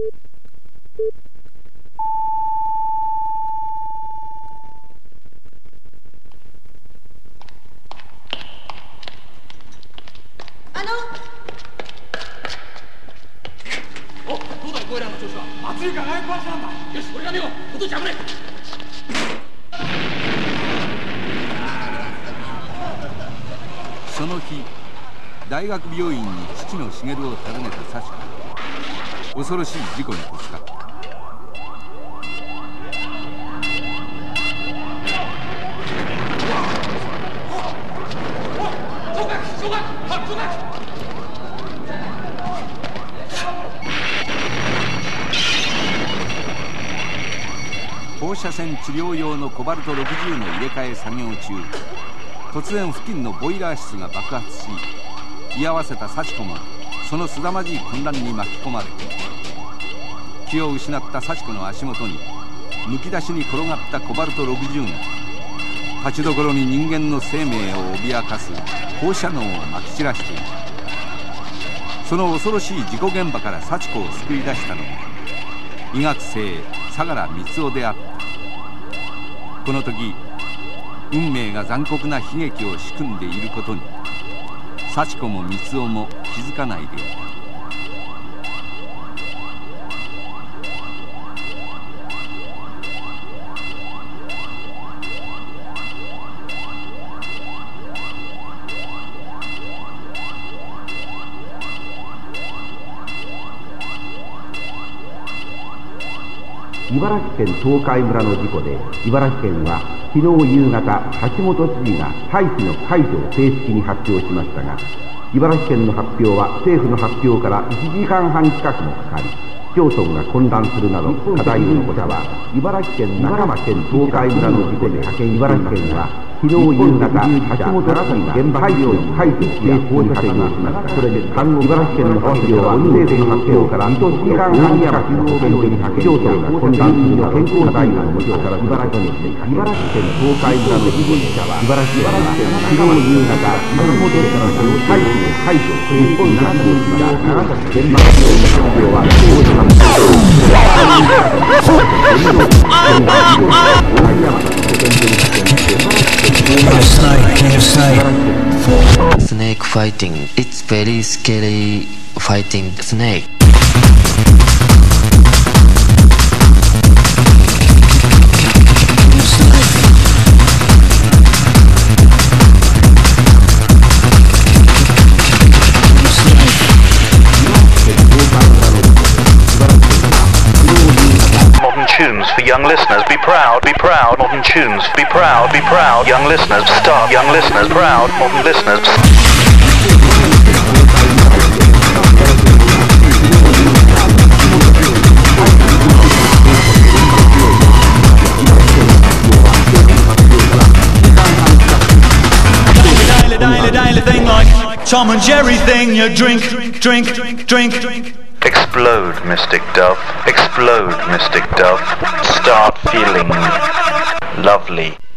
お、どうだいボイラーの調子は。熱いから早く壊しなんだ。よし、俺が見よう。音ちゃぶれ。 その日、大学病院に父の茂を訪ねた幸子、恐ろしい事故にぶつかった。放射線治療用のコバルト60の入れ替え作業中、突然付近のボイラー室が爆発し、居合わせた幸子もそのすさまじい混乱に巻き込まれ、気を失った幸子の足元にむき出しに転がったコバルト60が立ちどころに人間の生命を脅かす放射能をまき散らしている。その恐ろしい事故現場から幸子を救い出したのが医学生相良光雄であった。この時、運命が残酷な悲劇を仕組んでいることに幸子も光雄も気づかないでいた。 茨城県東海村の事故で、茨城県は昨日夕方、橋本知事が退避の解除を正式に発表しましたが、茨城県の発表は政府の発表から1時間半近くもかかり、市町村が混乱するなど課題を残したは、茨城県中間県東海村の事故で茨城県は昨日夕方、橋本知事が現場解除の解除を正式に発表しました。それで茨城県の発表は政府の発表から1時間半近くの保健所に市町村が混乱するなど課題を残したから茨城県東海村の事故で茨城県は昨日夕方、橋本知事が解除の解除を正式に発表しました。長崎現場発表の発表は政府の発表 Snake fighting. It's very scary fighting the snake. Tunes for young listeners, be proud, modern tunes, be proud, young listeners, start, young listeners, proud, modern listeners. Daily thing like Tom and Jerry thing, you drink. Explode, Mystic Dove. Explode, Mystic Dove. Start feeling lovely.